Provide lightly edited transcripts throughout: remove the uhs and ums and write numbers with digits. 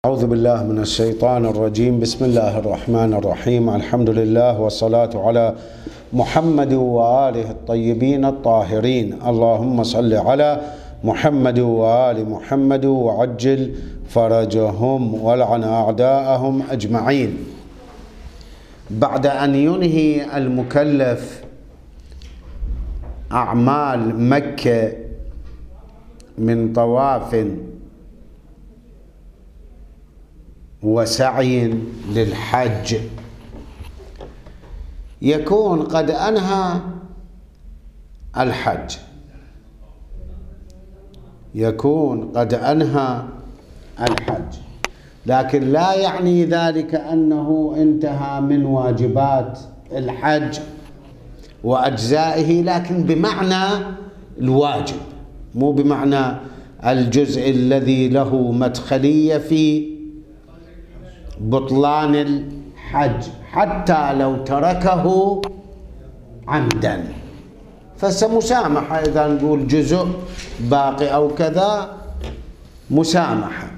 أعوذ بالله من الشيطان الرجيم. بسم الله الرحمن الرحيم. الحمد لله والصلاة على محمد وآله الطيبين الطاهرين. اللهم صل على محمد وآل محمد وعجل فرجهم ولعن أعداءهم أجمعين. بعد أن ينهي المكلف أعمال مكة من طواف وسعي للحج، يكون قد أنهى الحج، لكن لا يعني ذلك أنه انتهى من واجبات الحج وأجزائه، لكن بمعنى الواجب، مو بمعنى الجزء الذي له مدخلية في بطلان الحج حتى لو تركه عمدا. فسمسامحة إذا نقول جزء باقي أو كذا، مسامحة.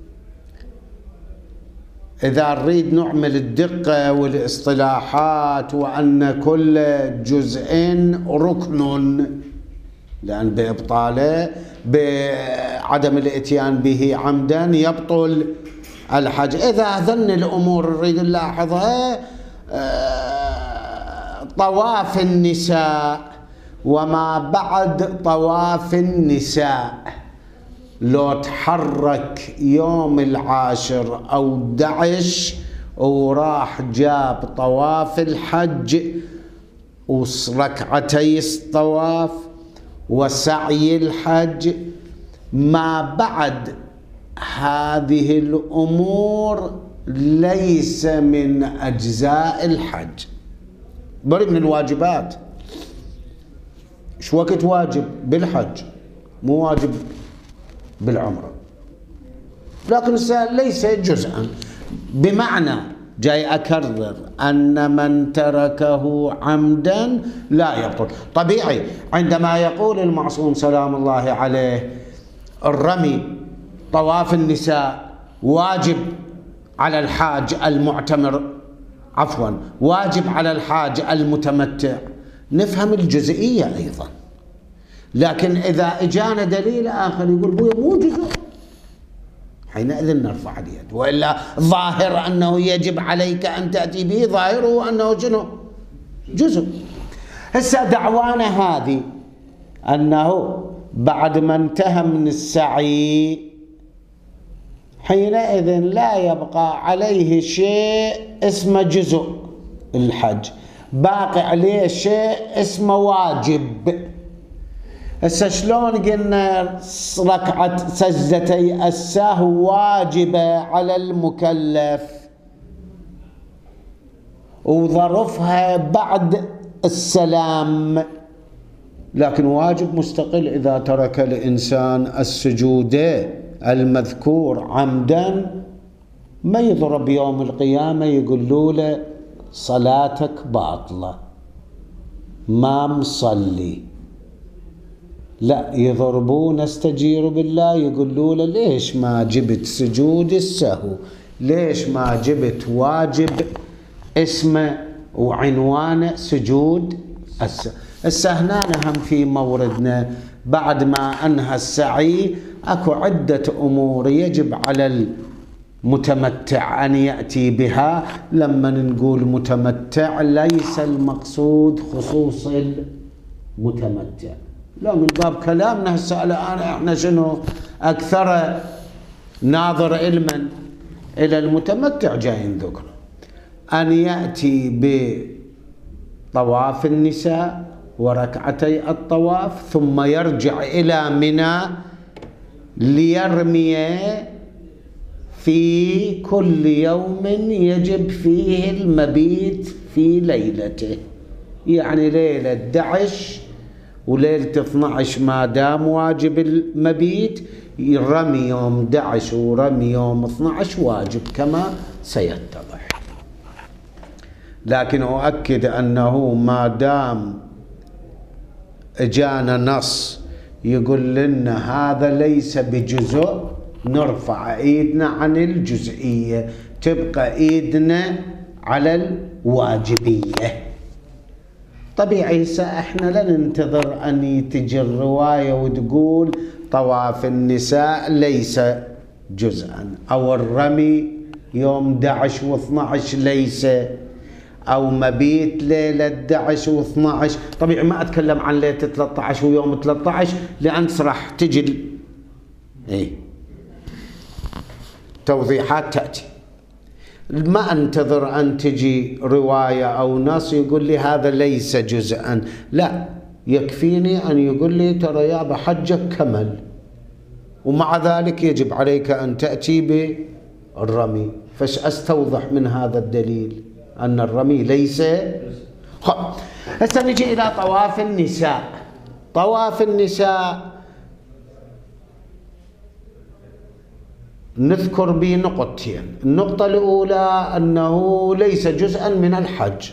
إذا نريد نعمل الدقة والاصطلاحات وأن كل جزء ركن، لأن بإبطاله بعدم الإتيان به عمدا يبطل الحج. إذا ذن الأمور نريد نلاحظها، طواف النساء وما بعد طواف النساء، لو تحرك يوم 10 أو 11 وراح جاب طواف الحج وركعتي الطواف وسعي الحج، ما بعد هذه الأمور ليس من أجزاء الحج، بل من الواجبات. شو وقت واجب بالحج، مو واجب بالعمرة، لكن ليس جزءا. بمعنى جاي أكرر أن من تركه عمدا لا يبطل. طبيعي عندما يقول المعصوم سلام الله عليه الرمي طواف النساء واجب على الحاج المعتمر، واجب على الحاج المتمتع، نفهم الجزئية أيضا. لكن إذا إجانا دليل آخر يقول بويا مو جزء، حينئذ نرفع اليد. وإلا ظاهر أنه يجب عليك أن تأتي به، ظاهره أنه جزء. هسه دعوانا هذه أنه بعد ما انتهى من السعي حينئذ لا يبقى عليه شيء اسمه جزء الحج، باقي عليه شيء اسمه واجب. هسه شلون قلنا ركعة سجدتي السهو واجبة على المكلف وظرفها بعد السلام، لكن واجب مستقل. إذا ترك الإنسان السجود المذكور عمدا ما يضرب يوم القيامة يقولوا له صلاتك باطلة ما مصلي، لا، يضربون استجير بالله يقولوا له ليش ما جبت سجود السهو، ليش ما جبت واجب اسمه وعنوانه سجود السهو. هسه هم في موردنا بعد ما أنهى السعي أكو عدة أمور يجب على المتمتع أن يأتي بها. لما نقول متمتع ليس المقصود خصوص المتمتع، لا، من باب كلامنا هسه الآن احنا شنو أكثر ناظر علما إلى المتمتع جاي نذكره، أن يأتي بطواف النساء وركعتي الطواف ثم يرجع إلى منى ليرمي في كل يوم يجب فيه المبيت في ليلته، يعني ليلة 11 وليلة 12 ما دام واجب المبيت، رمي يوم 11 ورمي يوم 12 واجب كما سيتضح. لكن أؤكد أنه ما دام اجانا نص يقول لنا هذا ليس بجزء نرفع ايدنا عن الجزئية، تبقى ايدنا على الواجبية. طبيعي احنا لا ننتظر ان تجي الرواية وتقول طواف النساء ليس جزءا، او الرمي يوم 11 و12 ليس، او مبيت ليلة 11 و12. طبيعي ما اتكلم عن ليلة 13 ويوم 13 لان راح تجي توضيحات تأتي. ما انتظر ان تجي رواية او نص يقول لي هذا ليس جزءا، لا، يكفيني ان يقول لي ترى يا بحجك كمل، ومع ذلك يجب عليك ان تأتي بالرمي. فايش استوضح من هذا الدليل ان الرمي ليس. هسه نجي الى طواف النساء. طواف النساء نذكر بنقطتين. النقطة الأولى أنه ليس جزءا من الحج.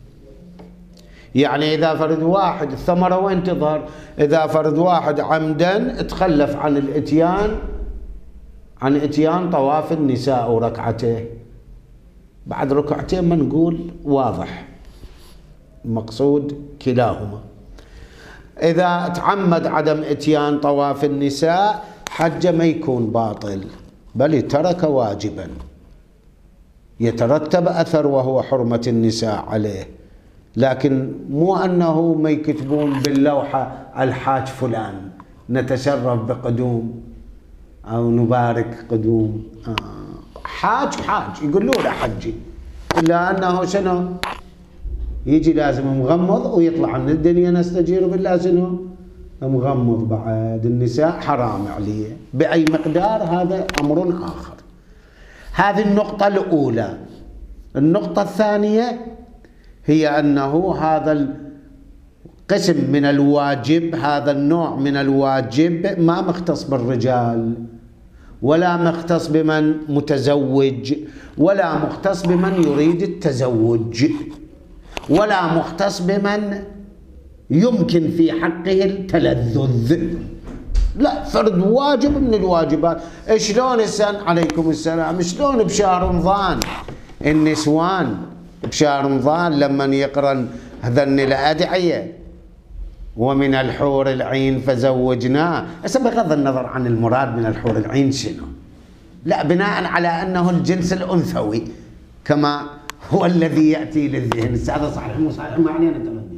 يعني إذا فرد واحد الثمرة وين تظهر؟ إذا فرد واحد عمدا تخلف عن الإتيان عن إتيان طواف النساء وركعته، بعد ركعتين ما نقول واضح المقصود كلاهما. إذا تعمد عدم إتيان طواف النساء حجه ما يكون باطل، بل ترك واجبا يترتب أثر وهو حرمة النساء عليه، لكن مو أنه ما يكتبون باللوحة الحاج فلان نتشرف بقدوم أو نبارك قدوم. حاج يقولوا له حجي، إلا أنه شنو يجي لازم مغمض ويطلع من الدنيا نستجير بالله شنو مغمض. بعد النساء حرام عليه بأي مقدار، هذا أمر آخر. هذه النقطة الأولى. النقطة الثانية هي أنه هذا القسم من الواجب، هذا النوع من الواجب ما مختص بالرجال، ولا مختص بمن متزوج، ولا مختص بمن يريد التزوج، ولا مختص بمن يمكن في حقه التلذذ. لا، فرد واجب من الواجبات. شلون عليكم السلام، شلون بشهر رمضان النسوان بشهر رمضان لما يقرن هذن الأدعية ومن الحور العين فزوجناه. بغض النظر عن المراد من الحور العين شنو، لا، بناء على أنه الجنس الأنثوي كما هو الذي يأتي للذهن. هذا صحيح مو صحيح ما علينا تردد.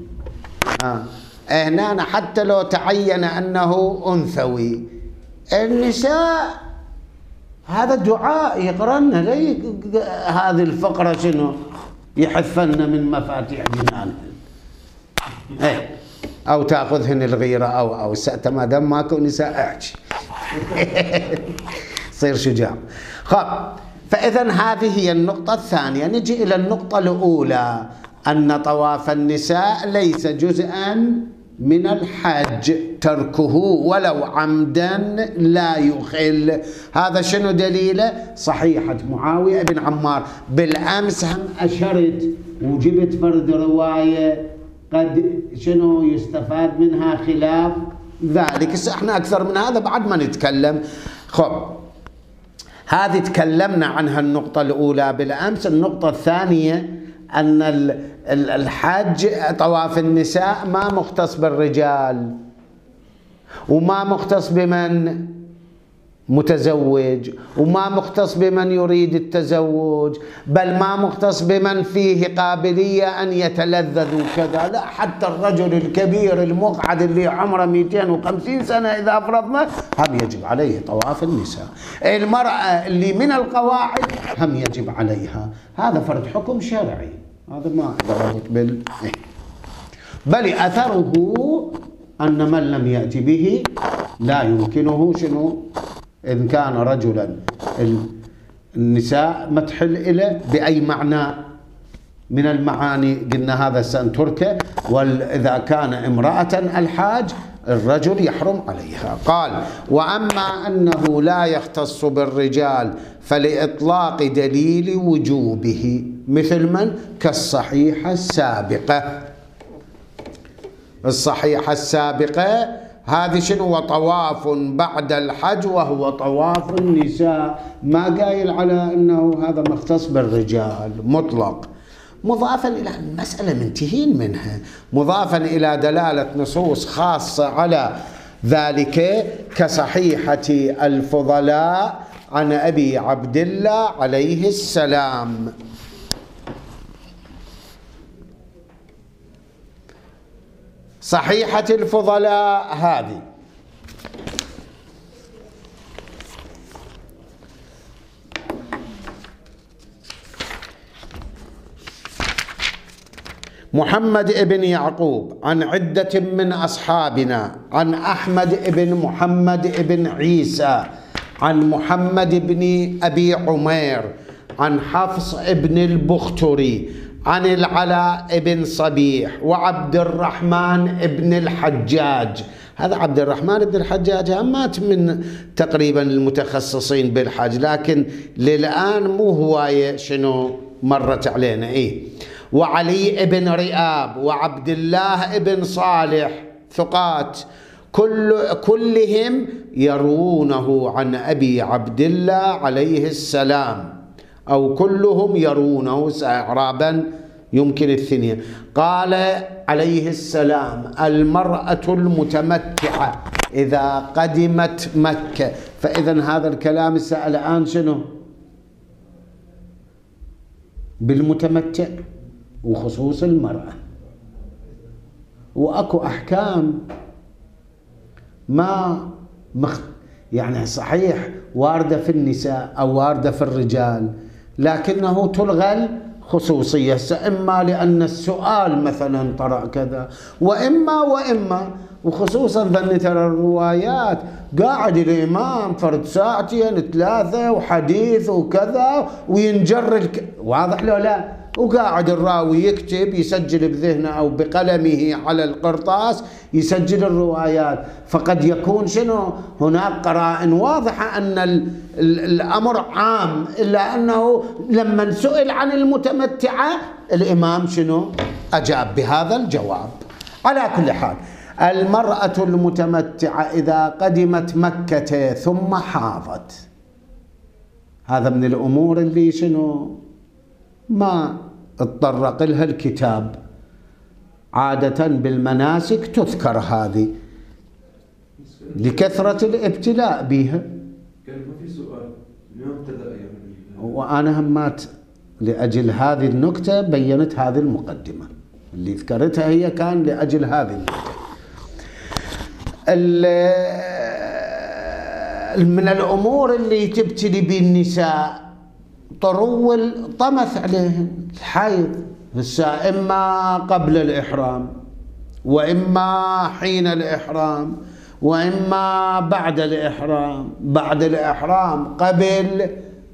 هنا حتى لو تعين أنه أنثوي، النساء هذا دعاء يقرن هذه الفقرة شنو يحفن من مفاتيح جنان، أو تأخذهن الغيرة أو ما دام ماكو نساء احكي صير شجاع. فإذا هذه هي النقطة الثانية. نجي إلى النقطة الأولى، أن طواف النساء ليس جزءا من الحج، تركه ولو عمدا لا يخل. هذا شنو دليله؟ صحيحة معاوية بن عمار. بالأمس هم أشرت وجبت فرد رواية قد شنو يستفاد منها خلاف ذلك. احنا أكثر من هذا بعد ما نتكلم. هذه تكلمنا عنها النقطة الأولى بالأمس. النقطة الثانية أن الحج طواف النساء ما مختص بالرجال، وما مختص بمن متزوج، وما مختص بمن يريد التزوج، بل ما مختص بمن فيه قابلية أن يتلذذ وكذا. لا، حتى الرجل الكبير المقعد اللي عمره 250 سنة إذا فرضنا هم يجب عليه طواف النساء. المرأة اللي من القواعد هم يجب عليها. هذا فرد حكم شرعي، هذا ما ضربت بل أثره أن من لم يأتي به لا يمكنه شنو إن كان رجلا النساء ما تحل إليه بأي معنى من المعاني، قلنا هذا سنتركه. وإذا كان امرأة الحاج الرجل يحرم عليها. قال: وأما أنه لا يختص بالرجال فلإطلاق دليل وجوبه، مثل من؟ كالصحيحة السابقة. الصحيحة السابقة هذه شنو؟ وطواف بعد الحج وهو طواف النساء، ما قايل على أنه هذا مختص بالرجال مطلق. مضافا إلى المسألة منتهين منها، مضافا إلى دلالة نصوص خاصة على ذلك كصحيحة الفضلاء عن أبي عبد الله عليه السلام. صحيحة الفضلاء هذه محمد ابن يعقوب عن عدة من أصحابنا عن أحمد ابن محمد ابن عيسى عن محمد بن أبي عمير عن حفص ابن البختري عن العلاء بن صبيح وعبد الرحمن ابن الحجاج. هذا عبد الرحمن بن الحجاج مات من تقريبا المتخصصين بالحج، لكن للآن مو هواية شنو مرت علينا. وعلي بن رئاب وعبد الله بن صالح ثقات كلهم يرونه عن أبي عبد الله عليه السلام، أو كلهم يرونه إعرابا يمكن الثنية. قال عليه السلام: المرأة المتمتعة إذا قدمت مكة. فإذا هذا الكلام سأل الآن شنو؟ بالمتمتع وخصوص المرأة، وأكو أحكام ما يعني صحيح واردة في النساء أو واردة في الرجال، لكنه تلغى الخصوصية، إما لأن السؤال مثلا طرأ كذا، وإما وخصوصا ظن ترى الروايات قاعد الإمام فرد ساعتين 3 وحديث وكذا وينجر واضح له لا، وقاعد الراوي يكتب يسجل بذهنه أو بقلمه على القرطاس يسجل الروايات، فقد يكون شنو هناك قرائن واضحة أن الأمر عام، إلا أنه لما سئل عن المتمتعة الإمام شنو أجاب بهذا الجواب. على كل حال المرأة المتمتعة إذا قدمت مكة ثم حاضت، هذا من الأمور اللي شنو ما اتطرق لها الكتاب، عادة بالمناسك تذكر هذه لكثرة الابتلاء بها. كان ما في سؤال اليوم ابتدأ وأنا همات لأجل هذه النكتة بينت هذه المقدمة اللي ذكرتها، هي كان لأجل هذه النكتة. من الأمور اللي تبتلي بالنساء طرو الطمث عليهن، الحيض، إما قبل الإحرام وإما حين الإحرام وإما بعد الإحرام. بعد الإحرام قبل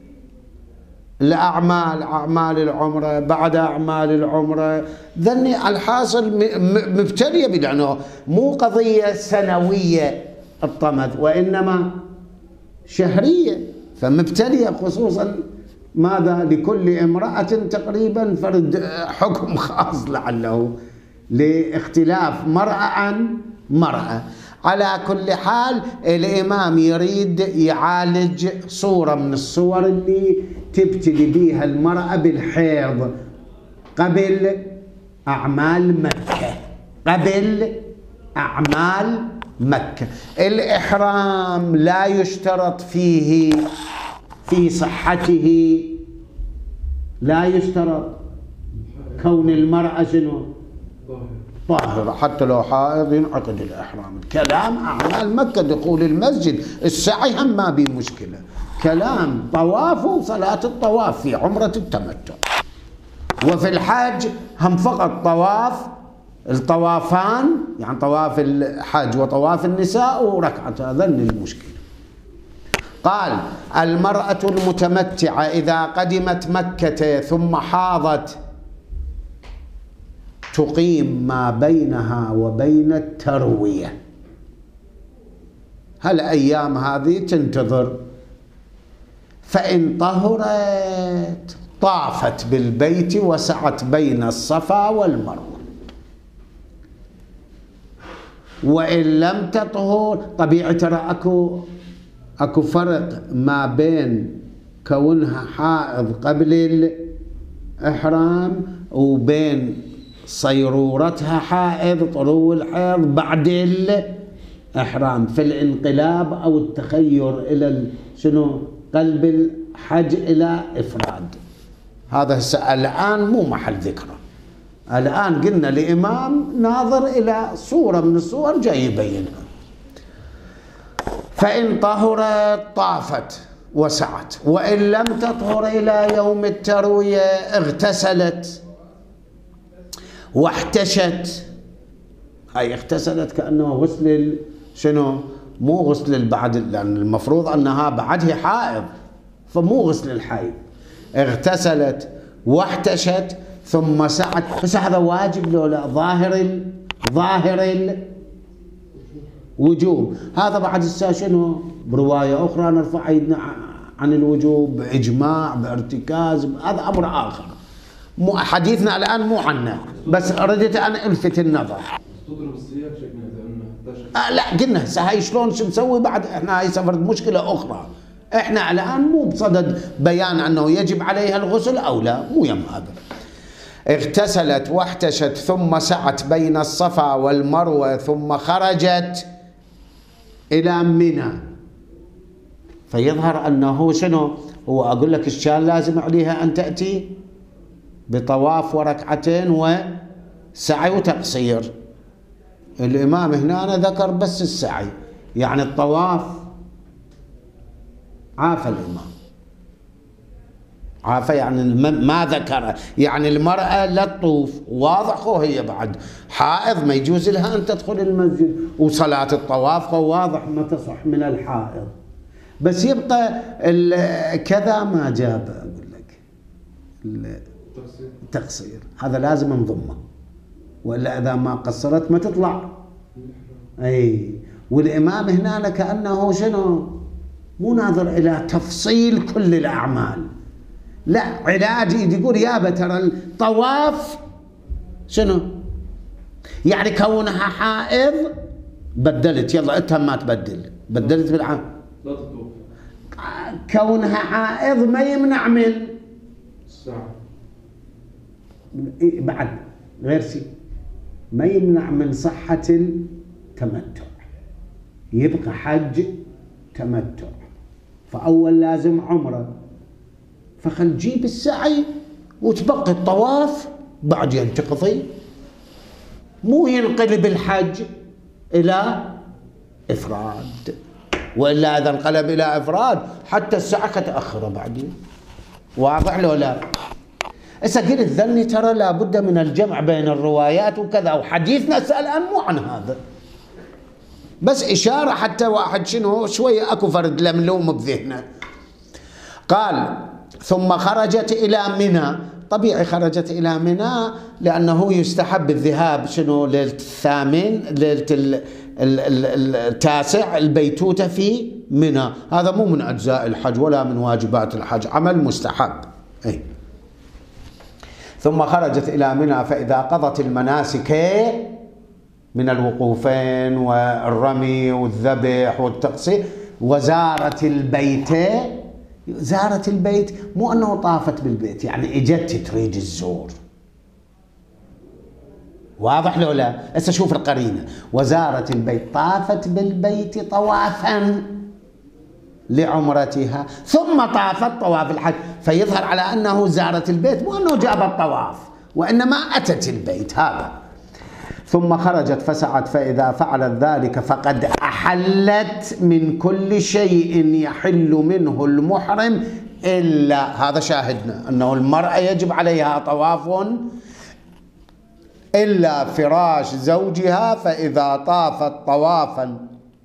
الأعمال، أعمال العمرة، بعد أعمال العمرة، ذني الحاصل مبتلية لأنه مو قضية سنوية الطمث وإنما شهرية، فمبتلية خصوصا ماذا لكل امرأة تقريبا فرد حكم خاص لعله لاختلاف مرأة عن مرأة. على كل حال الإمام يريد يعالج صورة من الصور اللي تبتلي بيها المرأة بالحيض قبل أعمال مكة. قبل أعمال مكة الإحرام لا يشترط فيه في صحته، لا يشترط كون المرأة شنو طاهرة، حتى لو حائض ينعقد الإحرام. كلام أعمال مكة، دخول المسجد، السعي هم ما بيه مشكلة، كلام طواف وصلاة الطواف في عمرة التمتع. وفي الحج هم فقط طواف، الطوافان يعني طواف الحج وطواف النساء وركعة، هذا المشكلة. قال: المرأة المتمتعة إذا قدمت مكة ثم حاضت تقيم ما بينها وبين التروية، هالأيام هذه تنتظر، فإن طهرت طافت بالبيت وسعت بين الصفا والمروة. وإن لم تطهر. طبيعي ترى أكو فرق ما بين كونها حائض قبل الإحرام وبين صيرورتها حائض طلوع الحيض بعد الإحرام في الانقلاب أو التخير إلى شنو قلب الحج إلى إفراد. هذا الآن مو محل ذكره. الآن قلنا لإمام ناظر إلى صورة من الصور جاي يبينها. فإن طهرت طافت وسعت، وإن لم تطهر إلى يوم التروية اغتسلت واحتشت. هاي اغتسلت كأنه غسل شنو؟ مو غسل بعد، لأن المفروض أنها بعدها حائض فمو غسل الحيض. اغتسلت واحتشت ثم سعت. بس هذا واجب لو لا؟ ظاهر الوجوب. هذا بعد الساعة شنو؟ برواية أخرى نرفع يدنا عن الوجوب بإجماع بارتكاز، هذا أمر آخر. حديثنا الآن مو عنه، بس أردت أن ألفت النظر. تضرب السياق شكلها لا قلنا هسه هاي شلون شو نسوي بعد؟ احنا هاي سفرت مشكلة أخرى. احنا الآن مو بصدد بيان أنه يجب عليها الغسل أو لا، مو يم هذا. اغتسلت واحتشت ثم سعت بين الصفا والمروة ثم خرجت إلى منى. فيظهر أنه شنو؟ هو أقول لك الشان لازم عليها أن تأتي بطواف وركعتين وسعي وتقصير. الإمام هنا ذكر بس السعي، يعني الطواف عافى الإمام، عافى يعني ما ذكر، يعني المرأة لا تطوف، واضح هي بعد حائض ما يجوز لها أن تدخل المسجد، وصلاة الطواف واضح ما تصح من الحائض. بس يبقى كذا ما جاب أقول لك التقصير، هذا لازم نضمه، وإلا إذا ما قصرت ما تطلع. أي والإمام هنا كأنه شنو؟ مو ناظر إلى تفصيل كل الأعمال، لا علاج يقول يابا ترى الطواف شنو؟ يعني كونها حائض بدلت، يلا أنت ما تبدل، بدلت بالعام. لا تطوف. كونها حائض ما يمنع من الساعة بعد غير شيء، ما يمنع من صحة التمتع، يبقى حج تمتع، فأول لازم عمره، فخل تجيب السعي وتبقي الطواف بعدين تقضي، مو ينقلب الحج إلى إفراد، وإلا إذا انقلب إلى إفراد حتى الساعة تأخر بعدين. واضح لو لا؟ إذا قلت ذني ترى لابد من الجمع بين الروايات وكذا، وحديثنا الآن مو عن هذا، بس إشارة حتى واحد شنو شوية أكو فرد لملوم بذهنه. قال ثم خرجت إلى منى. طبيعي خرجت إلى منى لأنه يستحب الذهاب شنو ليلة الثامن، ليلة التاسع البيتوتة في منى. هذا مو من أجزاء الحج ولا من واجبات الحج، عمل مستحب. أي. ثم خرجت إلى منى فإذا قضت المناسك من الوقوفين والرمي والذبح والتقصير وزارت البيت. زارت البيت مو أنه طافت بالبيت، يعني إجت تريد الزور. واضح لو لا؟ هسه شوف القرينة، وزارت البيت طافت بالبيت طوافا لعمرتها ثم طافت طواف الحج، فيظهر على أنه زارت البيت مو أنه جابت طواف، وإنما أتت البيت هذا. ثم خرجت فسعت فإذا فعلت ذلك فقد أحلت من كل شيء يحل منه المحرم إلا، هذا شاهدنا أنه المرأة يجب عليها طواف إلا فراش زوجها، فإذا طافت طوافا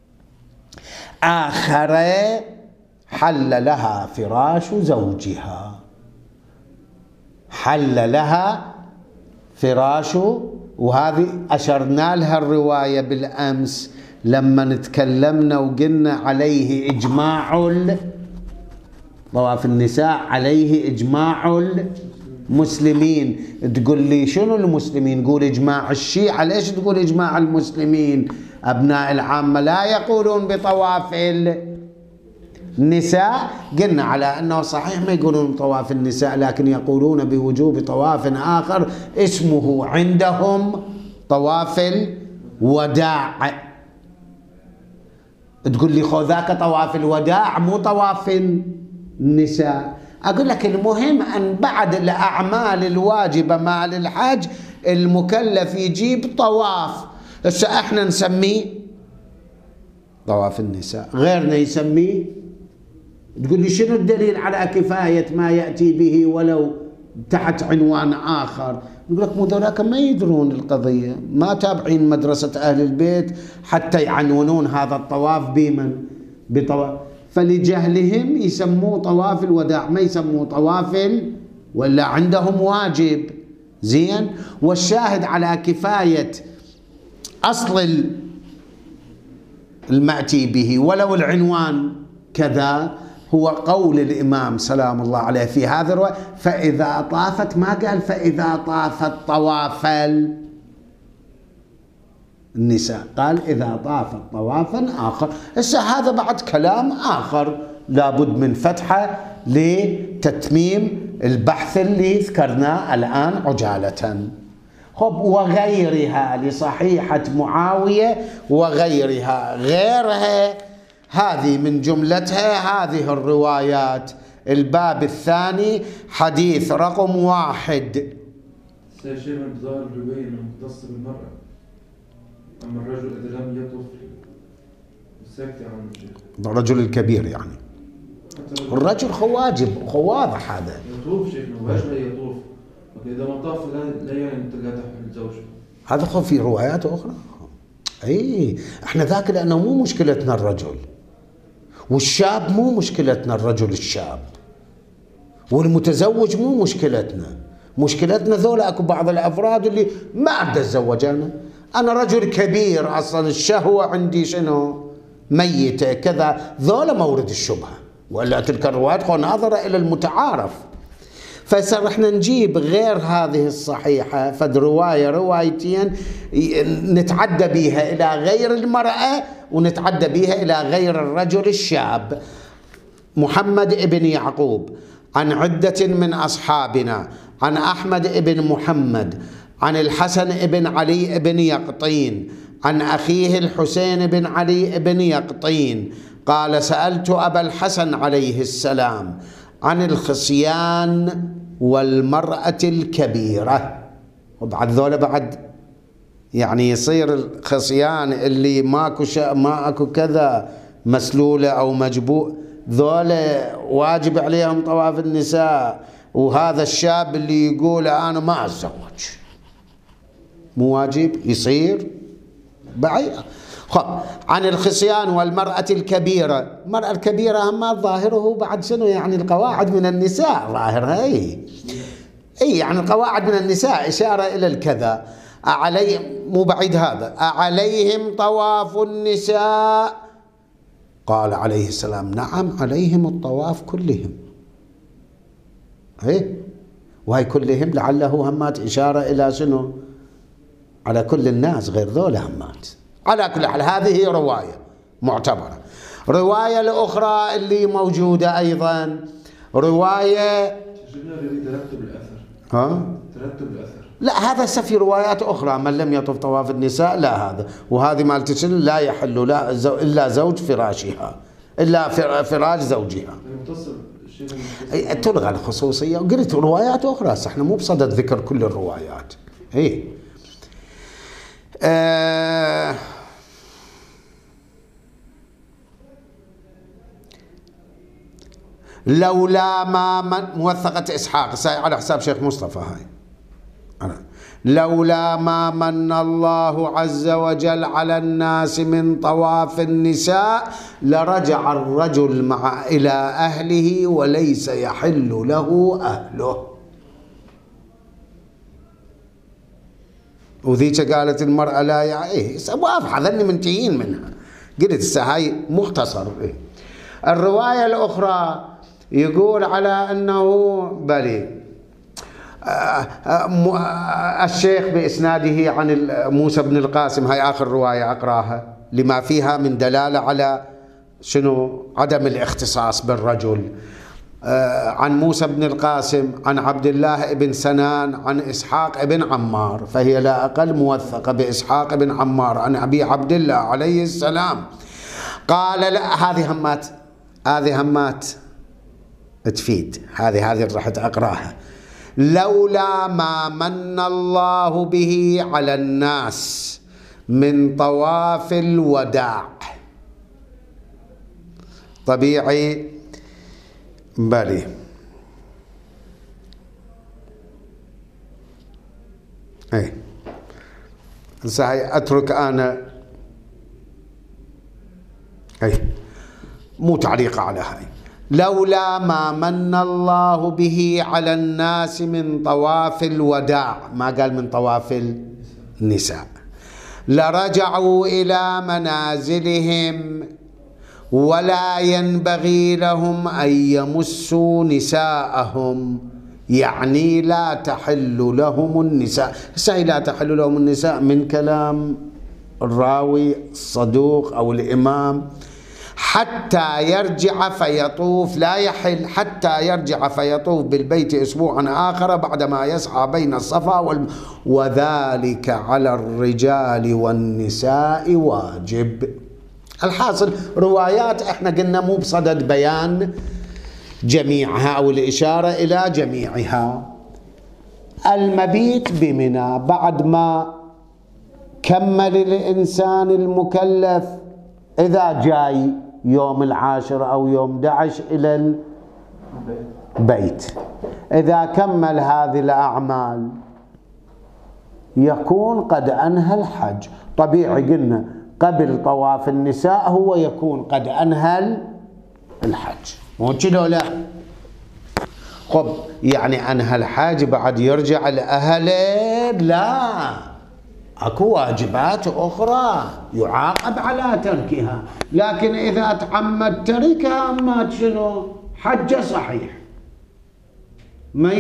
آخر حل لها فراش زوجها، حل لها فراش. وهذه أشرنا لها الرواية بالأمس لما نتكلمنا وقلنا عليه إجماع طواف النساء، عليه إجماع المسلمين. تقول لي شنو المسلمين؟ قول إجماع الشيعة. ليش تقول إجماع المسلمين؟ أبناء العامة لا يقولون بطواف النساء. قلنا على أنه صحيح ما يقولون طواف النساء، لكن يقولون بوجوب طواف آخر اسمه عندهم طواف الوداع. تقول لي خذ ذاك طواف الوداع مو طواف النساء. أقول لك المهم أن بعد الأعمال الواجبة مع الحج المكلف يجيب طواف. هسه احنا نسميه طواف النساء، غيرنا يسميه. تقول لي شنو الدليل على كفاية ما يأتي به ولو تحت عنوان آخر؟ يقول لك مو ذولاك ما يدرون القضية، ما تابعين مدرسة أهل البيت حتى يعنونون هذا الطواف بطواف، فلجهلهم يسموه طواف الوداع، ما يسموه طواف ولا عندهم واجب. زين. والشاهد على كفاية أصل المأتي به ولو العنوان كذا هو قول الإمام سلام الله عليه في هذا الرواية: فإذا طافت، ما قال فإذا طافت طواف النساء، قال إذا طافت طوافا آخر. هسه هذا بعد كلام آخر لابد من فتحه لتتميم البحث اللي ذكرناه الآن عجالة. خب وغيرها لصحيحة معاوية وغيرها، غيرها هذه من جملتها هذه الروايات. الباب الثاني حديث رقم 1. شيء من ظاهر يبين انه مختص بالمرأة، اما الرجل اذا لم يطف سكت عن الشيخ. الرجل الكبير يعني الرجل واجب واضح هذا. يطوف شيخنا وايش لا يطوف، اذا ما طاف لا يعني لا تحمل زوجته. هذا خو في روايات اخرى. اي احنا ذاك لانه مو مشكلتنا الرجل، والشاب مو مشكلتنا الرجل الشاب، والمتزوج مو مشكلتنا ذولا. اكو بعض الافراد اللي ما ابدا اتزوج انا رجل كبير اصلا الشهوه عندي شنو ميته كذا، ذولا مورد الشبهه. والا تلك الروايات ناظره الى المتعارف. فصار احنا نجيب غير هذه الصحيحه فد روايتين نتعدى بها الى غير المراه ونتعدى بها الى غير الرجل الشاب. محمد بن يعقوب عن عدة من أصحابنا عن أحمد بن محمد عن الحسن بن علي بن يقطين عن أخيه الحسين بن علي بن يقطين قال: سألت أبا الحسن عليه السلام عن الخصيان والمرأة الكبيرة. وبعد ذولا بعد يعني يصير الخصيان اللي ماكو كذا مسلولة أو مجبوء، ذولا واجب عليهم طواف النساء. وهذا الشاب اللي يقول أنا ما أتزوج مو واجب، يصير بعيرة. عن الخصيان والمرأة الكبيرة. المرأة الكبيرة أما ظاهره بعد شنو يعني القواعد من النساء ظاهرها أي يعني القواعد من النساء إشارة إلى الكذا. عليهم مو بعيد هذا. أعليهم طواف النساء؟ قال عليه السلام: نعم عليهم الطواف كلهم. وهي كلهم لعله همات إشارة إلى شنو؟ على كل الناس غير ذولا همات. على كل حال هذه رواية معتبرة. رواية الأخرى اللي موجودة أيضا رواية ترتب الأثر. ترتب الأثر. لا هذا في روايات أخرى من لم يطف طواف النساء لا هذا. وهذه مالت لا يحل لا إلا زوج فراشها إلا فراش زوجها. تلغى الخصوصية. وقلت روايات أخرى احنا مو بصدد ذكر كل الروايات. لولا ما من موثقة إسحاق على حساب شيخ مصطفى هاي. لولا ما من الله عز وجل على الناس من طواف النساء لرجع الرجل إلى أهله وليس يحل له أهله. وذيك قالت المرأة لا يعني واضحة ذني منتهين منها. قلت هاي مختصر. الرواية الأخرى يقول على أنه بلي الشيخ بإسناده عن موسى بن القاسم، هاي آخر رواية أقراها لما فيها من دلالة على شنو عدم الاختصاص بالرجل. عن موسى بن القاسم عن عبد الله بن سنان عن إسحاق بن عمار، فهي لا أقل موثقة بإسحاق بن عمار عن أبي عبد الله عليه السلام قال لا. هذه همات تفيد، هذه راح أقراها. لولا ما من الله به على الناس من طواف الوداع. طبيعي بلي اي اترك انا مو تعليق على هاي. لولا ما من الله به على الناس من طواف الوداع، ما قال من طواف النساء، لرجعوا إلى منازلهم ولا ينبغي لهم أن يمسوا نساءهم، يعني لا تحل لهم النساء. لا تحل لهم النساء من كلام الراوي الصدوق أو الإمام، حتى يرجع فيطوف، لا يحل حتى يرجع فيطوف بالبيت أسبوعا آخر بعدما يسعى بين الصفا وذلك على الرجال والنساء واجب. الحاصل روايات احنا قلنا مو بصدد بيان جميعها أو الإشارة إلى جميعها. المبيت بمنى بعد ما كمل الإنسان المكلف، إذا جاي يوم 10 أو يوم 11 إلى البيت، إذا كمل هذه الأعمال يكون قد أنهى الحج. طبيعي قلنا قبل طواف النساء هو يكون قد أنهى الحج، مو كده لا؟ خب يعني أنهى الحج بعد يرجع لأهله؟ لا، اكو واجبات اخرى يعاقب على تركها، لكن اذا تعمد تركها اما شنو؟ حج صحيح، ما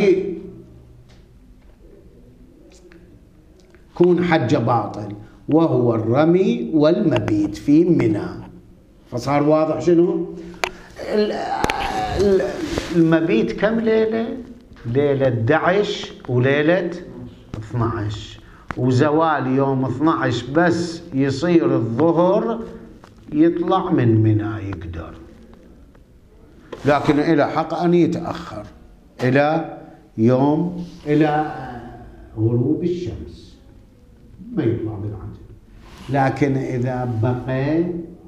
يكون حج باطل، وهو الرمي والمبيت في منى. فصار واضح شنو المبيت كم ليله؟ ليله 11 وليله 12، وزوال يوم 12 بس يصير الظهر يطلع من منى يقدر، لكن إلى حق أن يتأخر إلى يوم إلى غروب الشمس ما يطلع بالعجل. لكن إذا بقى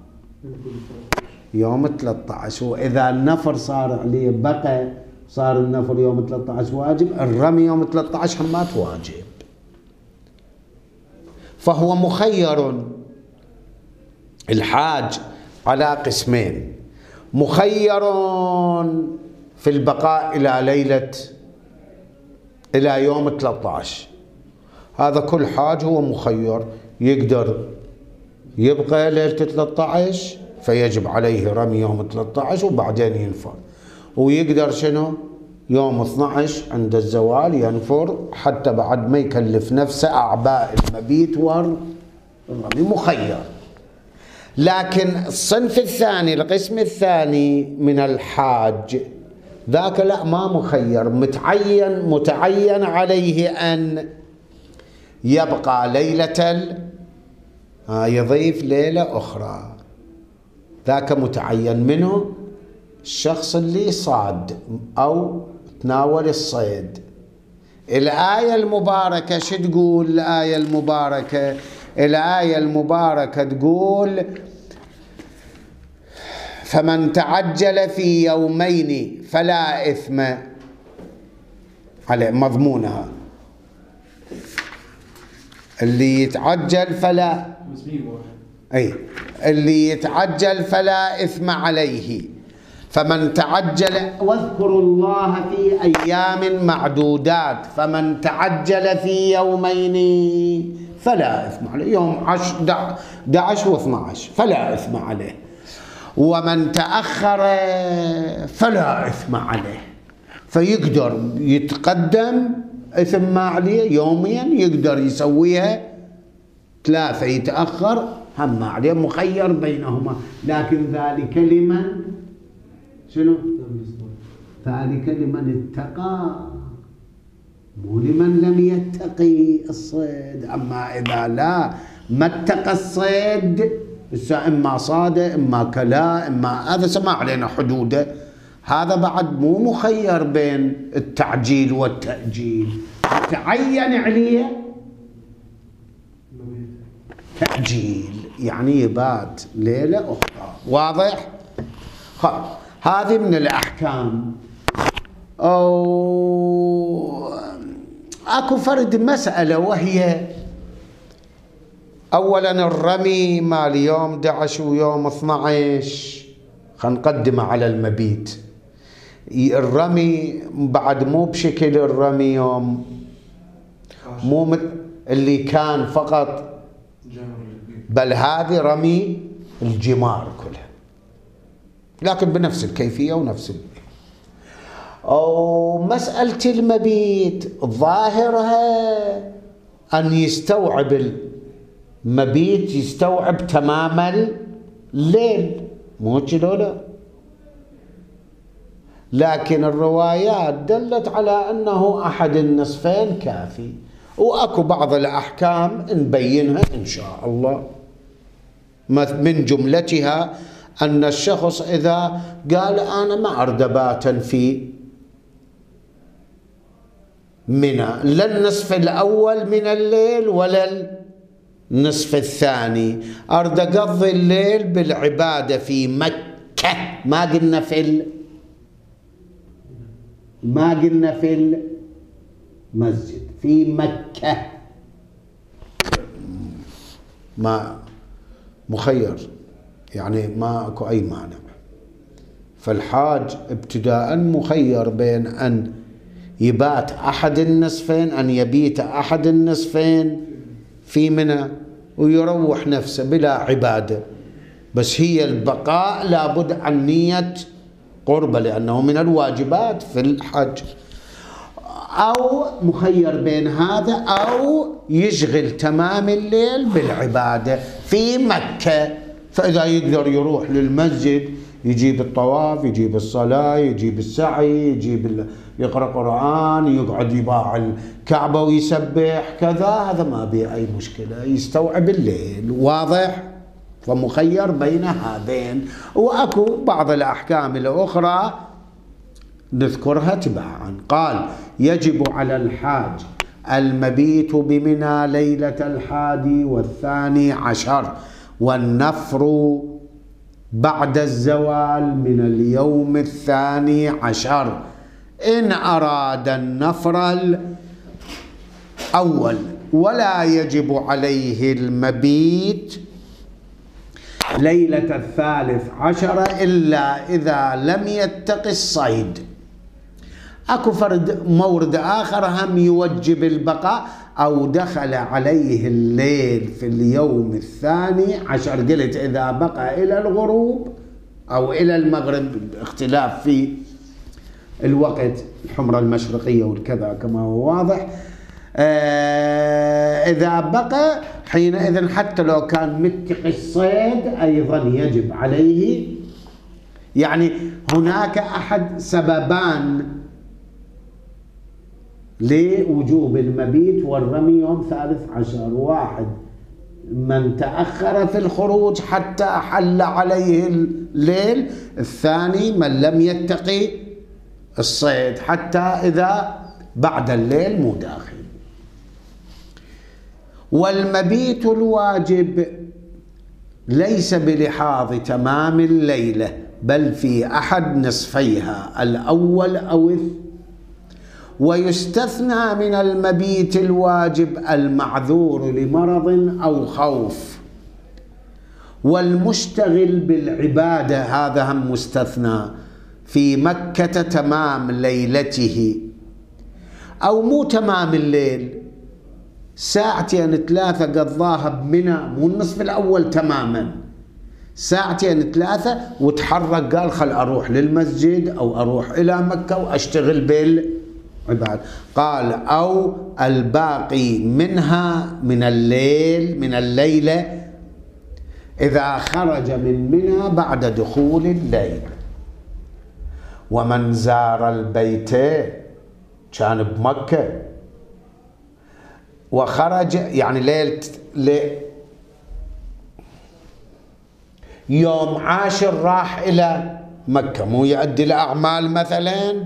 يوم 13، وإذا النفر صار عليه بقى صار النفر يوم 13 واجب، الرمي يوم 13 همات واجب. فهو مخير الحاج على قسمين: مخير في البقاء إلى يوم 13، هذا كل حاج هو مخير، يقدر يبقى ليلة 13 فيجب عليه رمي يوم 13 وبعدين ينفر، ويقدر شنو؟ يوم 12 عند الزوال ينفر حتى بعد ما يكلف نفسه أعباء المبيت والرمي، مخير. لكن الصنف الثاني، القسم الثاني من الحاج، ذاك لا، ما مخير، متعين عليه أن يبقى ليلة يضيف ليلة أخرى، ذاك متعين منه الشخص اللي صاد أو تناول الصيد. الآية المباركة شو تقول؟ الآية المباركة تقول: فمن تعجل في يومين فلا إثم عليه، مضمونها اللي يتعجل فلا اللي يتعجل فلا إثم عليه. فمن تعجل، واذكروا الله في أيام معدودات، فمن تعجل في يومين فلا إثم عليه، يوم 11 و12 فلا إثم عليه، ومن تأخر فلا إثم عليه. فيقدر يتقدم إثم ما عليه يوميا يقدر يسويها 3 يتأخر هم ما عليه، مخير بينهما. لكن ذلك لمن شنو؟ ذلك لمن اتقى، مو لمن لم يتقي الصيد. أما إذا لا ما اتقى الصيد إما صاده إما كلا إما هذا سمع علينا حدوده، هذا بعد مو مخير بين التعجيل والتأجيل، تعين عليه تأجيل يعني يبات ليلة أخرى. واضح؟ هذه من الأحكام. أو أكو فرد مسألة، وهي أولا الرمي مال يوم 11 ويوم 12 خلينا نقدمه على المبيت. الرمي بعد مو بشكل الرمي يوم، مو اللي كان فقط، بل هذه رمي الجمار كلها، لكن بنفس الكيفية ونفس أو مسألة المبيت ظاهرها أن يستوعب المبيت يستوعب تمام الليل، مو كذا، لكن الروايات دلت على أنه أحد النصفين كافي. وأكو بعض الأحكام نبينها إن شاء الله، من جملتها أن الشخص إذا قال أنا ما أريد باتا في منى، لا النصف الأول من الليل ولا النصف الثاني، أريد أقضي الليل بالعبادة في مكة، ما قلنا في المسجد، في مكة، ما مخير يعني ما اكو اي مانع. فالحاج ابتداء مخير بين ان يبات احد النصفين، ان يبيت احد النصفين في منى ويروح نفسه بلا عبادة، بس هي البقاء لابد عن نية قربة لأنه من الواجبات في الحج، أو مخير بين هذا أو يشغل تمام الليل بالعبادة في مكة. فإذا يقدر يروح للمسجد يجيب الطواف، يجيب الصلاة، يجيب السعي، يقرأ قرآن، يقعد يباع الكعبة ويسبح كذا، هذا ما بيه أي مشكلة، يستوعب الليل. واضح؟ فمخير بين هذين. وأكو بعض الأحكام الأخرى نذكرها تباعا. قال يجب على الحاج المبيت بمنى ليلة 11 والنفر بعد الزوال من اليوم 12 إن أراد النفر الأول، ولا يجب عليه المبيت ليلة 13 إلا إذا لم يتق الصيد. أكو فرد مورد آخر هم يوجب البقاء، أو دخل عليه الليل في اليوم 12 قلت إذا بقى إلى الغروب أو إلى المغرب، اختلاف في الوقت، الحمرة المشرقية والكذا كما هو واضح. إذا بقى حينئذ حتى لو كان متقي الصيد أيضا يجب عليه. يعني هناك أحد سببان لوجوب المبيت والرمي يوم 13: واحد من تأخر في الخروج حتى حل عليه الليل، الثاني من لم يتقي الصيد حتى إذا بعد الليل مو داخل. والمبيت الواجب ليس بلحاظ تمام الليلة، بل في أحد نصفيها الأول أو ويستثنى من المبيت الواجب المعذور لمرض أو خوف، والمشتغل بالعبادة هذا هم مستثنى في مكة تمام ليلته، أو مو تمام الليل، 2 3 قضاها بمنى، مو النصف الأول تماما، 2 3 وتحرك قال خل أروح للمسجد أو أروح إلى مكة وأشتغل عبادة. قال أو الباقي منها من الليل، من الليلة، إذا خرج من منى بعد دخول الليل. ومن زار البيت كان بمكة وخرج يعني يوم 10 راح إلى مكة، مو يؤدي الأعمال مثلا،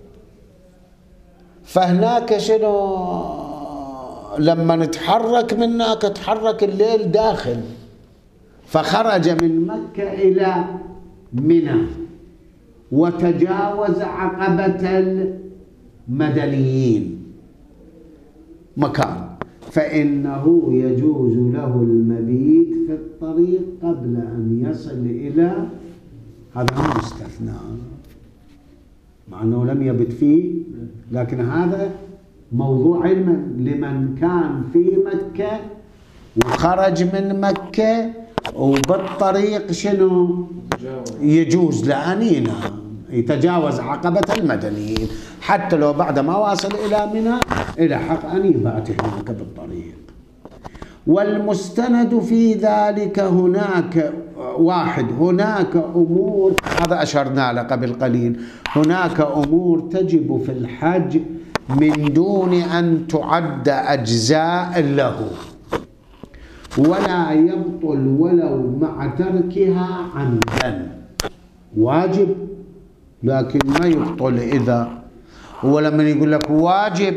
فهناك شنو لما نتحرك من هناك تحرك الليل داخل، فخرج من مكة إلى منى وتجاوز عقبة المدنيين مكان، فإنه يجوز له المبيت في الطريق قبل أن يصل إلى، هذا مستثنى مع أنه لم يبت فيه، لكن هذا موضوع علم لمن كان في مكة وخرج من مكة وبالطريق شنو يجوز لأنينا يتجاوز عقبة المدنيين، حتى لو بعد ما واصل إلى منى إلى حق أن يبات هناك بالطريق. والمستند في ذلك هناك واحد، هناك أمور، هذا أشرنا له قبل قليل، هناك أمور تجب في الحج من دون أن تعد أجزاء له، ولا يبطل ولو مع تركها عمدا. واجب لكن ما يبطل إذا، هو لما يقول لك واجب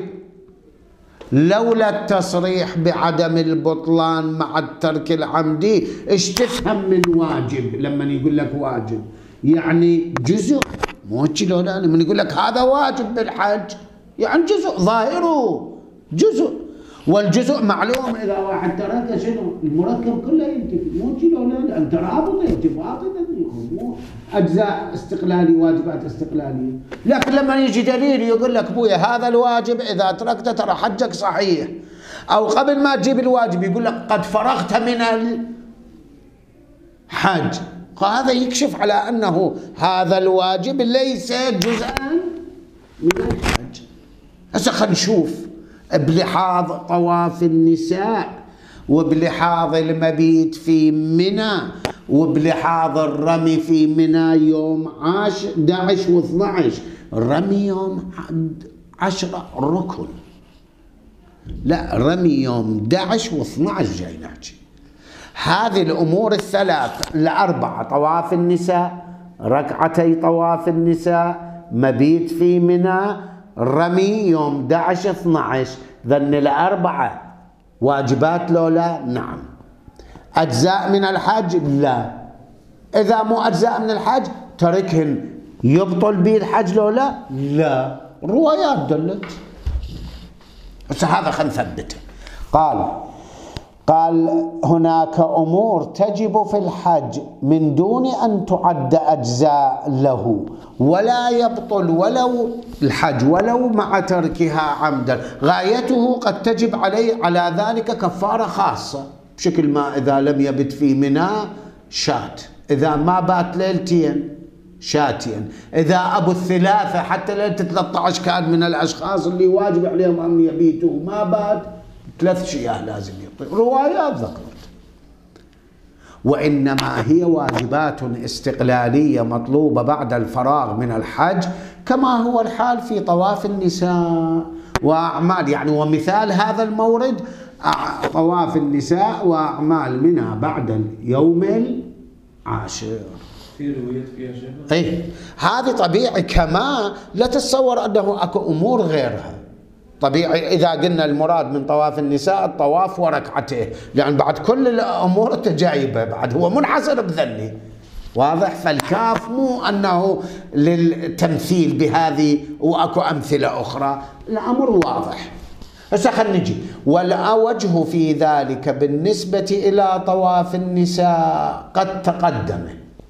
لولا التصريح بعدم البطلان مع الترك العمدي، ايش تفهم من واجب؟ لما يقول لك واجب يعني جزء، مو كذا. لما يقول لك هذا واجب بالحج يعني جزء، ظاهره جزء، والجزء معلوم إذا واحد ترك شنو المركب كله ينتفي، مو كذا. لا أنت رابط ارتباط، مو أجزاء استقلالي واجبات استقلالية. لكن لما يجي دليل يقول لك بويا هذا الواجب إذا تركته ترى حجك صحيح، أو قبل ما تجيب الواجب يقول لك قد فرغت من الحج، هذا يكشف على أنه هذا الواجب ليس جزءا من الحج. هسه خلينا نشوف بلحاظ طواف النساء، وبلحاظ المبيت في منى، وبلحاظ الرمي في منى يوم 11 و12. الرمي يوم 10 ركن، لا رمي يوم 11 و12 جاي نحكي. هذه الأمور الثلاث الأربعة، طواف النساء، ركعتي طواف النساء، مبيت في منى، رمي يوم 11 12، ذن الأربعة واجبات لو لا؟ نعم. أجزاء من الحج؟ لا. إذا مو أجزاء من الحج تركهن يبطل به الحج لو لا؟ لا. روايات دلت. بس هذا خلينا نثبته. قال هناك أمور تجب في الحج من دون أن تعد أجزاء له، ولا يبطل ولو الحج ولو مع تركها عمدا. غايته قد تجب عليه على ذلك كفارة خاصة، بشكل ما إذا لم يبت في منى شات، إذا ما بات ليلتين شاتين، إذا أبو الثلاثة حتى ليلة 13 كان من الأشخاص اللي واجب عليهم أن يبيتوا ما بات 3 شياه لازم يعطي. روايات ذكرت. وإنما هي واجبات استقلالية مطلوبة بعد الفراغ من الحج، كما هو الحال في طواف النساء وأعمال، يعني ومثال هذا المورد طواف النساء وأعمال منها بعد اليوم 10. في روايات فيها شيء؟ اي هذه طبيعي، كما لا تتصور أنه أكو أمور غيرها. طبيعي إذا قلنا المراد من طواف النساء الطواف وركعته، لأن بعد كل الأمور تجايبه، بعد هو منحصر بذني، واضح؟ فالكاف مو أنه للتمثيل بهذه وأكو أمثلة أخرى، الأمر واضح. هسه خلينا نجي. والأوجه في ذلك بالنسبة إلى طواف النساء قد تقدم،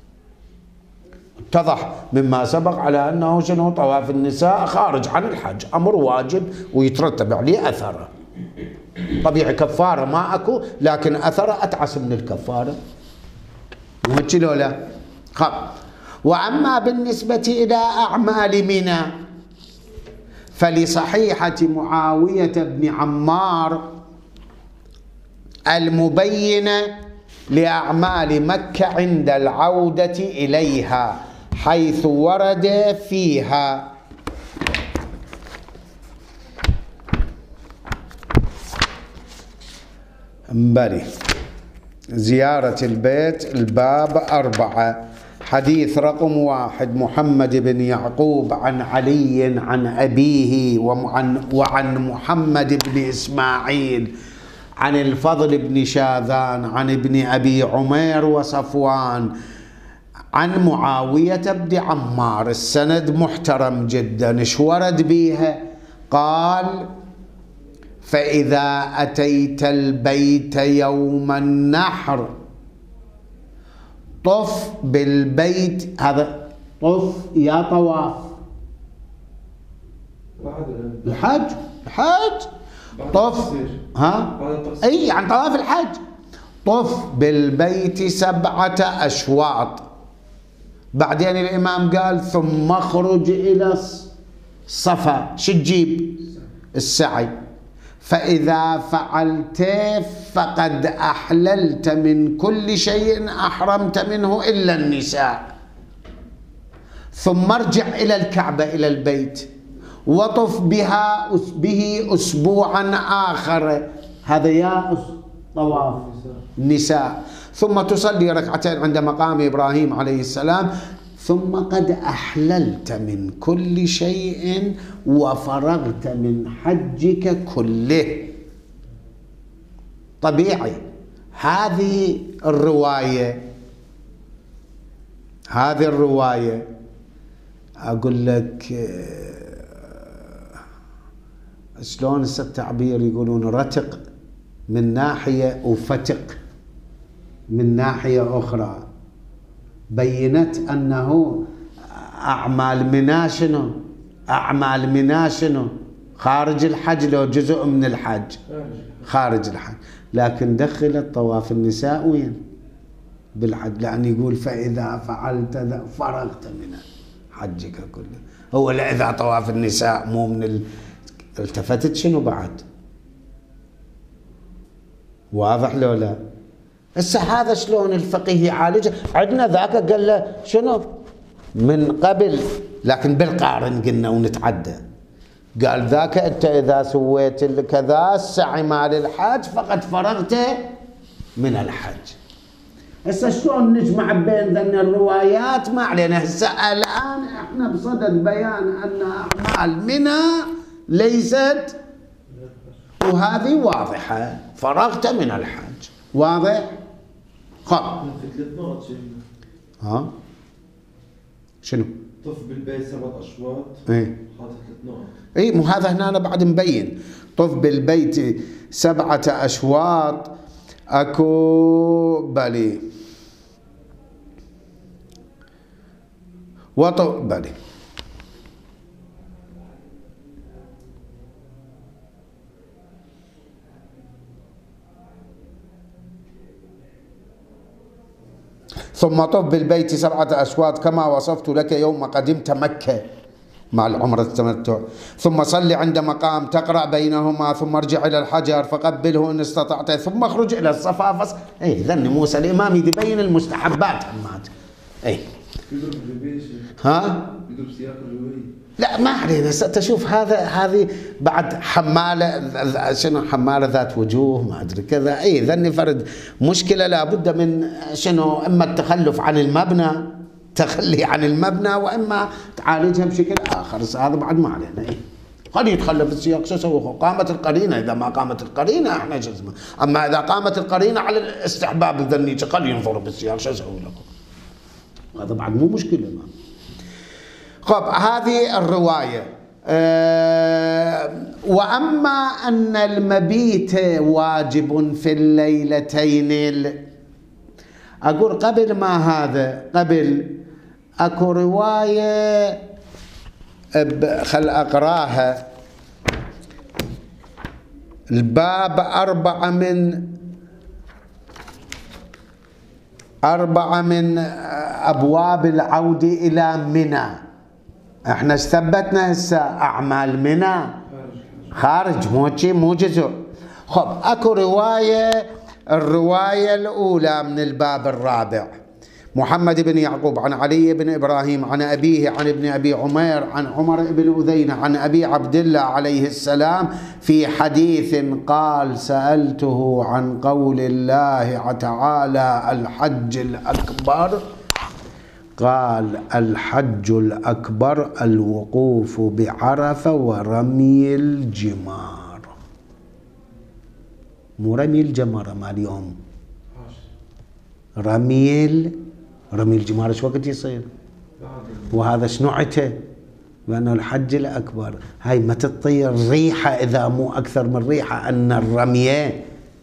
اتضح مما سبق على أنه شنو طواف النساء خارج عن الحج، أمر واجب ويترتب عليه أثره. طبيعي كفارة ما أكو، لكن أثره أتعس من الكفارة، مو لا؟ وأما بالنسبة إلى أعمال منى فلصحيحة معاوية بن عمار المبينة لأعمال مكة عند العودة إليها، حيث ورد فيها بلي زيارة البيت الباب 4 حديث رقم 1 محمد بن يعقوب عن علي عن أبيه وعن محمد بن إسماعيل عن الفضل بن شاذان عن ابن أبي عمير وصفوان عن معاوية بن عمار. السند محترم جدا. ايش ورد بيها؟ قال: فإذا أتيت البيت يوم النحر طف بالبيت. هذا طف يا طواف الحج طف اي عن طواف الحج. طف بالبيت 7 أشواط. بعدين الإمام قال: ثم اخرج إلى الصفا. شو تجيب؟ السعي. فإذا فعلت فقد أحللت من كل شيء أحرمت منه إلا النساء. ثم ارجع إلى الكعبة إلى البيت وطف به أسبوعا آخر. هذا يا طواف النساء. ثم تصلي ركعتين عند مقام إبراهيم عليه السلام. ثم قد أحللت من كل شيء وفرغت من حجك كله. طبيعي. هذه الرواية أقول لك شلون التعبير يقولون رتق من ناحية وفتق من ناحية أخرى. بينت أنه أعمال منى شنو؟ خارج الحج، لو جزء من الحج خارج الحج، لكن دخلت طواف النساء وين؟ بالحج، لأن يقول فإذا فعلت فرغت من حجك كله. هو إذا طواف النساء مو من التفتت شنو بعد؟ واضح لو لا؟ هسه هذا شلون الفقيه يعالجه؟ عندنا ذاك قال له شنو؟ من قبل، لكن بالقارن قلنا ونتعدى. قال ذاك انت اذا سويت كذا السعي مال الحج فقد فرغت من الحج. هسه شلون نجمع بين ذن الروايات؟ ما علينا. هسه الان احنا بصدد بيان ان اعمال منى ليست، وهذه واضحه، فرغت من الحج. واضح؟ خب في 3 نقط ها شنو؟ طف بالبيت 7 أشواط. ايه حاطط 3 نقط. اي مو هذا هنا بعد مبين. طف بالبيت 7 أشواط. اكو بلي وطف بلي ثم طف بالبيت 7 أشواط كما وصفت لك يوم قدمت مكة مع العمرة التمتع. ثم صل عند مقام تقرأ بينهما. ثم ارجع إلى الحجر فقبله إن استطعت. ثم اخرج إلى الصفا ذن موسى الإمام يبين المستحبات همات. يضرب الرواية. ها؟ يضرب سياق الرواية. لا ما علينا. ستشوف هذه بعد حمالة شنو؟ حمالة ذات وجوه ما أدري كذا. ذني فرد مشكلة لابد من شنو؟ إما التخلف عن المبنى، تخلي عن المبنى، وإما تعالجها بشكل آخر. هذا بعد ما علينا. قد يتخلف السياق. شو سووا؟ قامت القرينة. إذا ما قامت القرينة احنا جزمة. أما إذا قامت القرينة على الاستحباب الذني قد ينظر بالسياق. شو سووا لكم؟ هذا بعد مو مشكلة. ما طب هذه الرواية. وأما أن المبيت واجب في الليلتين، أقول قبل ما هذا، قبل أكو رواية خل أقراها. الباب 4 من أبواب العودة إلى منى. احنا ثبتنا هسه أعمال منى خارج مو جزء. خب اكو رواية، الرواية الأولى من الباب الرابع، محمد بن يعقوب عن علي بن إبراهيم عن أبيه عن ابن أبي عمير عن عمر بن أذينة عن أبي عبد الله عليه السلام في حديث قال: سألته عن قول الله تعالى الحج الأكبر، قال: الحج الأكبر الوقوف بعرفة ورمي الجمار. مو رمي الجمرة مال اليوم، رمي الجمار. ايش وقت يصير؟ وهذا شنو عته؟ لأنه الحج الأكبر. هاي ما تطير ريحة إذا مو أكثر من ريحة أن الرمية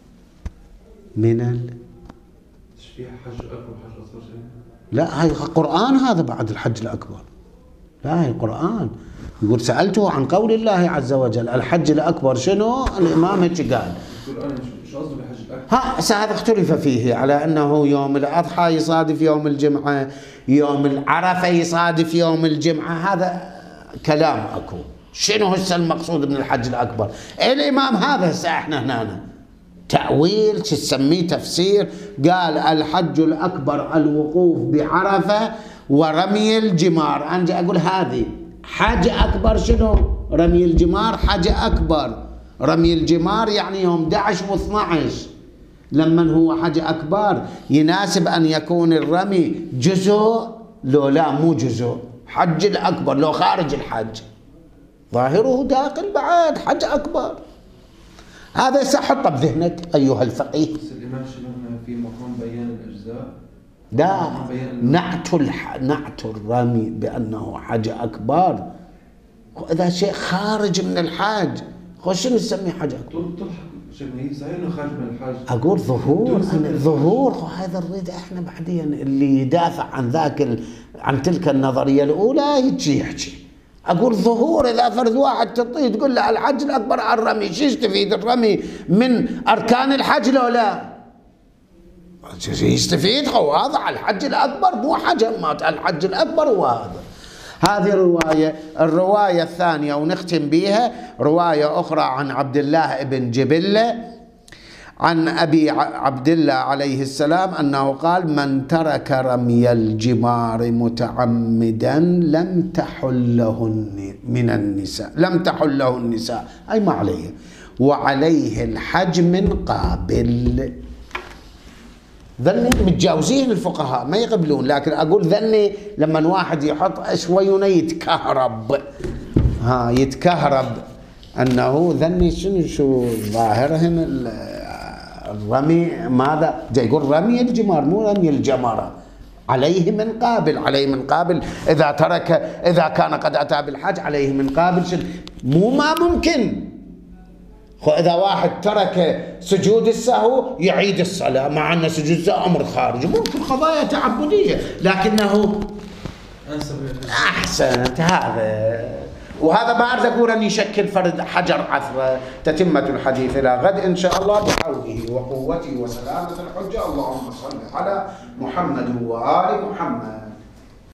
من تشبيه حج أكبر وحج أصغر شيء؟ لا، هاي قرآن، هذا بعد الحج الأكبر. لا، هاي قرآن. يقول: سألته عن قول الله عز وجل الحج الأكبر شنو؟ الإمام هيك قال. شو قصده بالحج الأكبر؟ هذا اختلف فيه على أنه يوم الأضحى يصادف يوم الجمعة، يوم العرفة يصادف يوم الجمعة. هذا كلام أكو. شنو هسه المقصود من الحج الأكبر؟ الإمام هذا هسه احنا هنا تأويل، شو تسميه، تفسير. قال: الحج الأكبر الوقوف بعرفة ورمي الجمار. أنا أقول هذه حج أكبر شنو؟ رمي الجمار حج أكبر. رمي الجمار يعني يوم 11 و12. لما هو حج أكبر يناسب أن يكون الرمي جزء، لو لا مو جزء. حج الأكبر لو خارج الحج ظاهره داخل بعد حج أكبر. هذا سحطه بذهنك أيها الفقيه. بس الإمام شنو في مقام بيان الأجزاء؟ لا، نعت الرمي بأنه حج أكبر. إذا شيء خارج من الحج شنو نسميه حج أكبر؟ صحيح انه خارج من الحج. اقول ظهور هذا نريد احنا بعدين اللي يدافع عن عن تلك النظريه الاولى يحكي. اقول ظهور، اذا فرد واحد تطيه تقول له الحج الاكبر على الرمي، شو يستفيد الرمي من اركان الحج لو لا؟ يستفيد هذا على الحج الاكبر، مو حجمات الحج الاكبر. وهذا هذه رواية. الرواية الثانية ونختم بها رواية أخرى عن عبد الله بن جبلة عن أبي عبد الله عليه السلام أنه قال: من ترك رمي الجمار متعمدا لم تحله من النساء، لم تحله النساء، أي ما عليه، وعليه الحج من قابل. ذني متجاوزين الفقهاء ما يقبلون، لكن أقول ذني لما واحد يحط شوية يتكهرب، يتكهرب أنه ذني شو ظاهرهن الرمي. ماذا جاي يقول؟ رمي الجمار مو رمي الجمرة. عليه من قابل، عليه من قابل. إذا كان قد أتى بالحج عليه من قابل. مو ما ممكن. إذا واحد ترك سجود السهو يعيد الصلاة، مع أن سجود السهو أمر خارجي، ممكن قضايا تعبدية، لكنه أحسنت هذا. وهذا ما أريد أقول أن يشكل فرد حجر عثرة. تتمة الحديث إلى غد إن شاء الله بحوله وقوته وسلامة الحجة. اللهم صل على محمد وآل محمد.